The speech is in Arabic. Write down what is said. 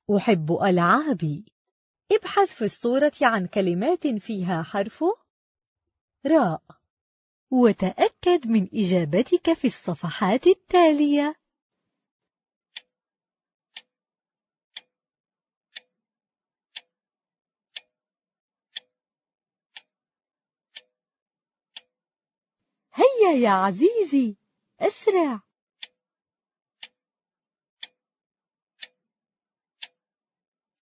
أحب ألعابي. ابحث في الصورة عن كلمات فيها حرف راء، وتأكد من إجابتك في الصفحات التالية. هيا يا عزيزي، أسرع.